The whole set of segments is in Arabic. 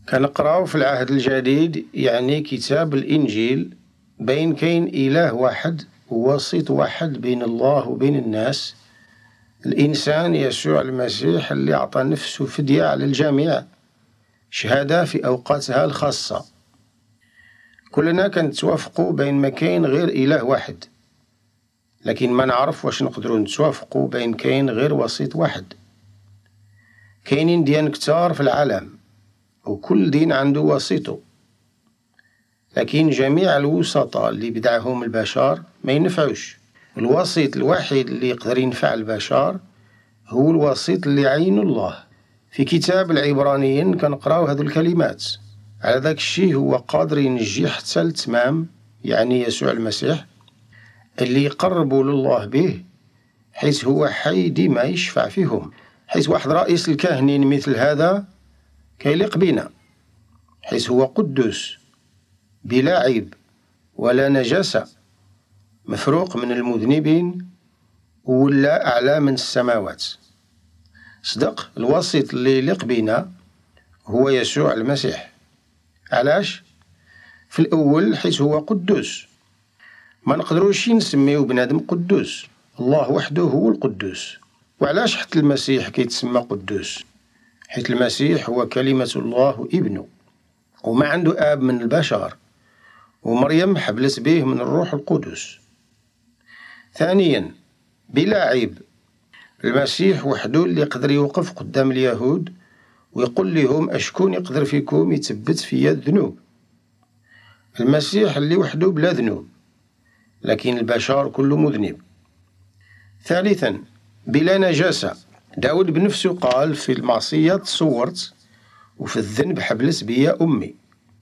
كنقراو في العهد الجديد يعني كتاب الإنجيل بين كاين إله واحد ووسيط واحد بين الله وبين الناس، الإنسان يسوع المسيح اللي أعطى نفسه فدية على الجميع، شهادة في أوقاتها الخاصة. كلنا كنتوافقوا بين ما كاين غير إله واحد، لكن ما نعرف واش نقدروا نتوافقوا بين كاين غير وسيط واحد. كاينين ديان كتار في العالم وكل دين عنده وسيطه، لكن جميع الوسطاء اللي بدعهم البشر ما ينفعوش. الوسيط الوحيد اللي يقدر ينفع البشر هو الوسيط اللي عينه الله. في كتاب العبرانيين كنقراو هذو الكلمات: على ذاك الشيء هو قادر ينجي حتى التمام، يعني يسوع المسيح اللي يقربوا لله به، حيث هو حي ديما يشفع فيهم. حيث واحد رئيس الكاهنين مثل هذا كيليق بنا، حيث هو قدوس بلا عيب ولا نجاسة، مفروق من المذنبين ولا أعلى من السماوات. صدق الوسيط اللي يليق بنا هو يسوع المسيح. علاش؟ في الأول حيث هو قدوس، ما نقدروش نسميو بنادم قدوس، الله وحده هو القدوس. وعلاش حتى المسيح كيتسمى قدوس؟ حيث المسيح هو كلمة الله وابنه، وما عنده آب من البشر، ومريم حبلت به من الروح القدس. ثانيا بلا عيب، المسيح وحده اللي يقدر يوقف قدام اليهود ويقول لهم أشكون يقدر فيكم يتبت فيا الذنوب. المسيح اللي وحده بلا ذنوب، لكن البشر كله مذنب. ثالثا بلا نجاسة، داود بنفسه قال في المعصية تصورت وفي الذنب حبلت بيا أمي،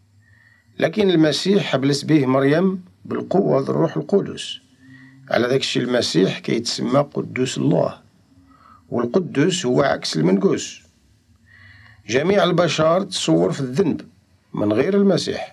لكن المسيح حبلت به مريم بالقوة الروح القدس. على ذاك الشيء المسيح كيتسمى قدوس الله، والقدوس هو عكس المنقوس. جميع البشر تصور في الذنب من غير المسيح.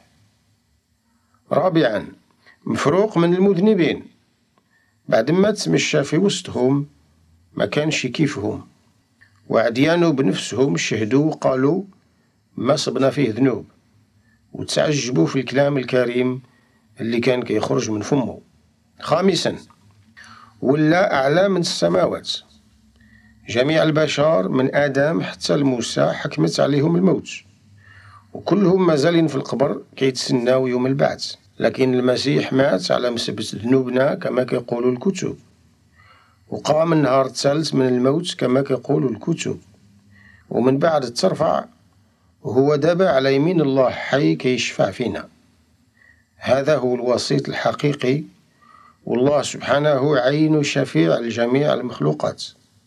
رابعا مفروق من المذنبين، بعد ما تمشى في وسطهم ما كانش كيفهم، وعديانو بنفسهم شهدوا وقالوا ما صبنا فيه ذنوب، وتعجبوا في الكلام الكريم اللي كان كيخرج من فمه. خامسا ولا أعلى من السماوات، جميع البشر من آدم حتى لموسى حكمت عليهم الموت، وكلهم مازالين في القبر كيتسناو يوم البعث، لكن المسيح مات على مسبة ذنوبنا كما كيقولوا الكتب، وقام النهار الثالث من الموت كما كيقولوا الكتب، ومن بعد ترفع وهو دابا على يمين الله حي كيشفع فينا. هذا هو الوسيط الحقيقي، والله سبحانه عين شفيع لجميع المخلوقات.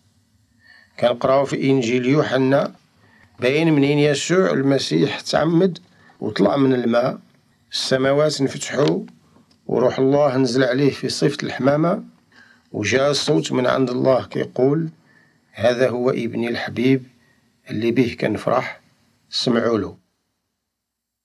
كنقراو في إنجيل يوحنا باين منين يسوع المسيح تعمد وطلع من الماء، السماوات انفتحوا وروح الله نزل عليه في صفة الحمامة، وجاء الصوت من عند الله كيقول هذا هو ابني الحبيب اللي به كنفرح، سمعوا له.